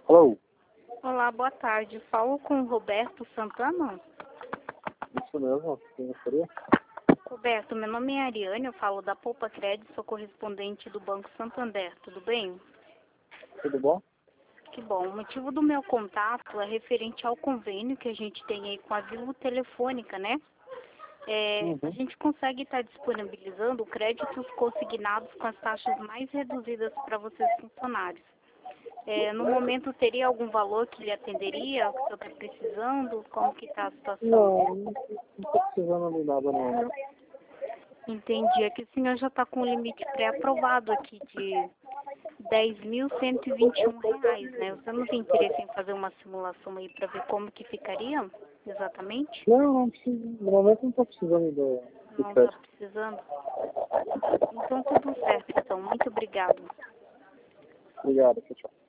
Alô? Olá, boa tarde. Falo com o Roberto Santana? Isso mesmo, quem gostaria? Roberto, meu nome é Ariane, eu falo da Poupa Crédito, sou correspondente do Banco Santander, tudo bem? Tudo bom? Que bom. O motivo do meu contato é referente ao convênio que a gente tem aí com a Vivo Telefônica, né? A gente consegue estar disponibilizando créditos consignados com as taxas mais reduzidas para vocês funcionários. No momento, teria algum valor que lhe atenderia, que o senhor está precisando? Como que está a situação? Não estou precisando de nada não. Entendi. É que o senhor já está com o limite pré-aprovado aqui de R$ 10.121, né? Você não tem interesse em fazer uma simulação aí para ver como que ficaria exatamente? Não preciso. No momento não estou precisando do Não está crédito. precisando? Então tudo certo, então. Muito obrigado. Obrigado, tchau.